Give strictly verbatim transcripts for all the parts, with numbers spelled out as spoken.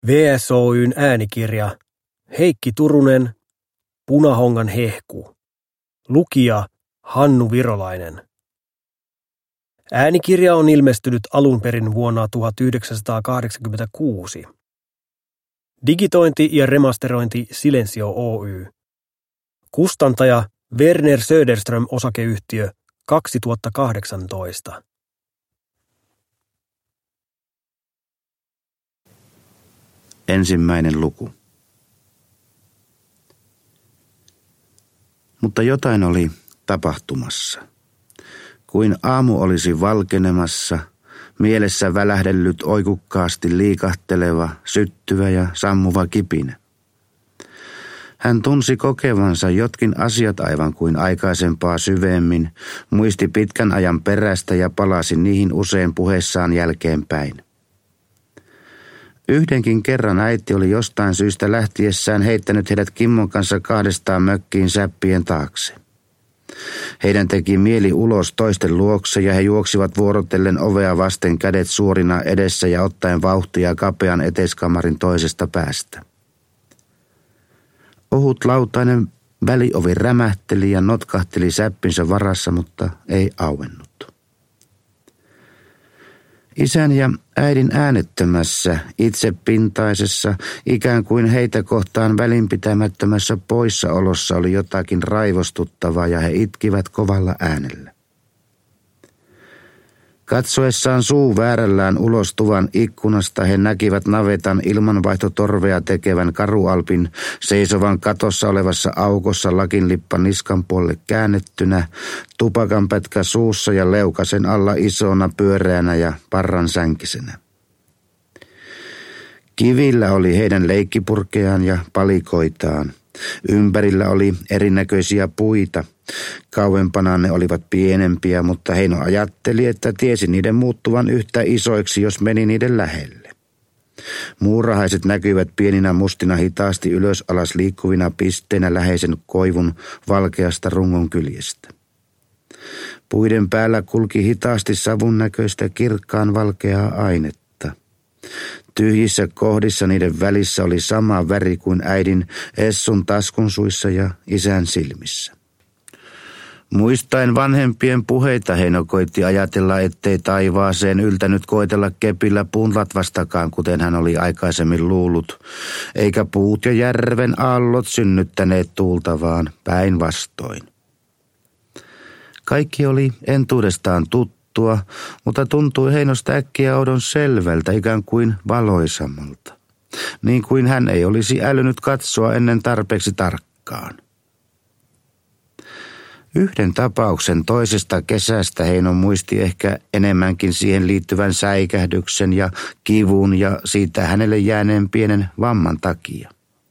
V S Oy:n äänikirja Heikki Turunen, Punahongan hehku. Lukija Hannu Virolainen. Äänikirja on ilmestynyt alun perin vuonna tuhatyhdeksänsataakahdeksankymmentäkuusi. Digitointi ja remasterointi Silensio Oy. Kustantaja Werner Söderström Osakeyhtiö kaksituhattakahdeksantoista. Ensimmäinen luku. Mutta jotain oli tapahtumassa. Kuin aamu olisi valkenemassa, mielessä välähdellyt oikukkaasti liikahteleva, syttyvä ja sammuva kipinä. Hän tunsi kokevansa jotkin asiat aivan kuin aikaisempaa syvemmin, muisti pitkän ajan perästä ja palasi niihin usein puheessaan jälkeenpäin. Yhdenkin kerran äiti oli jostain syystä lähtiessään heittänyt heidät Kimmon kanssa kahdestaan mökkiin säppien taakse. Heidän teki mieli ulos toisten luokse ja he juoksivat vuorotellen ovea vasten kädet suorina edessä ja ottaen vauhtia kapean eteiskamarin toisesta päästä. Ohut lautainen väliovi rämähteli ja notkahteli säppinsä varassa, mutta ei auennut. Isän ja äidin äänettömässä, itsepintaisessa, ikään kuin heitä kohtaan välinpitämättömässä poissaolossa oli jotakin raivostuttavaa ja he itkivät kovalla äänellä. Katsoessaan suu väärällään ulos tuvan ikkunasta he näkivät navetan ilmanvaihtotorvea tekevän Karualpin seisovan katossa olevassa aukossa lakinlippa niskan puolelle käännettynä, tupakanpätkä suussa ja leukasen alla isona pyöreänä ja parran sänkisenä. Kivillä oli heidän leikkipurkeaan ja palikoitaan. Ympärillä oli erinäköisiä puita. Kauempana ne olivat pienempiä, mutta Heino ajatteli, että tiesi niiden muuttuvan yhtä isoiksi, jos meni niiden lähelle. Muurahaiset näkyivät pieninä mustina hitaasti ylös alas liikkuvina pisteinä läheisen koivun valkeasta rungon kyljestä. Puiden päällä kulki hitaasti savun näköistä kirkkaan valkeaa ainetta. Tyhjissä kohdissa niiden välissä oli sama väri kuin äidin Essun taskunsuissa ja isän silmissä. Muistaen vanhempien puheita Heino koitti ajatella, ettei taivaaseen yltänyt koetella kepillä puun latvastakaan, kuten hän oli aikaisemmin luullut, eikä puut ja järven aallot synnyttäneet tuulta, vaan päinvastoin. Kaikki oli entuudestaan tuttua, mutta tuntui Heinosta äkkiä oudon selvältä, ikään kuin valoisammalta, niin kuin hän ei olisi älynyt katsoa ennen tarpeeksi tarkkaan. Yhden tapauksen toisesta kesästä Heino muisti ehkä enemmänkin siihen liittyvän säikähdyksen ja kivun ja siitä hänelle jääneen pienen vamman takia.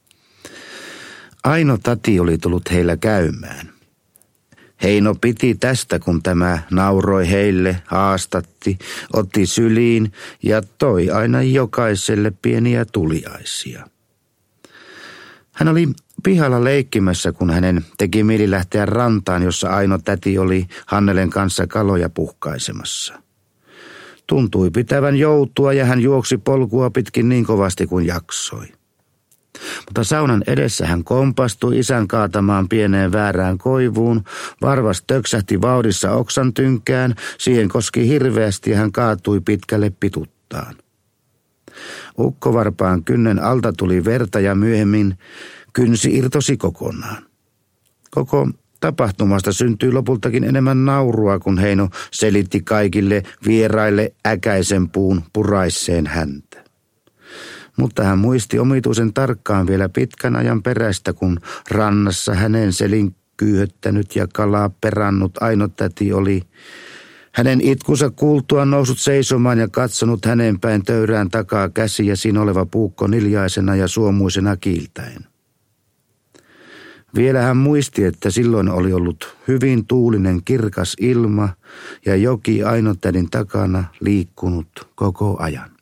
Aino tati oli tullut heillä käymään. Heino piti tästä, kun tämä nauroi heille, haastatti, otti syliin ja toi aina jokaiselle pieniä tuliaisia. Hän oli pihalla leikkimässä, kun hänen teki mieli lähteä rantaan, jossa Aino täti oli Hannelen kanssa kaloja puhkaisemassa. Tuntui pitävän joutua ja hän juoksi polkua pitkin niin kovasti kuin jaksoi. Mutta saunan edessä hän kompastui isän kaatamaan pieneen väärään koivuun, varvas töksähti vauhdissa oksan tynkään, siihen koski hirveästi ja hän kaatui pitkälle pituttaan. Ukkovarpaan kynnen alta tuli verta ja myöhemmin kynsi irtosi kokonaan. Koko tapahtumasta syntyi lopultakin enemmän naurua, kun Heino selitti kaikille vieraille äkäisen puun puraisseen häntä. Mutta hän muisti omituisen tarkkaan vielä pitkän ajan perästä, kun rannassa hänen selin kyyhöttänyt ja kalaa perannut Aino täti oli hänen itkunsa kuultua noussut seisomaan ja katsonut hänen päin töyrään takaa käsi ja siinä oleva puukko niljaisena ja suomuisena kiiltäen. Vielä hän muisti, että silloin oli ollut hyvin tuulinen kirkas ilma ja joki Aino tädin takana liikkunut koko ajan.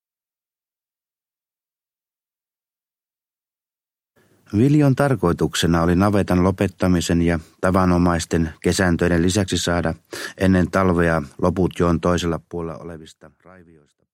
Viljon tarkoituksena oli navetan lopettamisen ja tavanomaisten kesääntöiden lisäksi saada ennen talvea loput joen toisella puolella olevista raivioista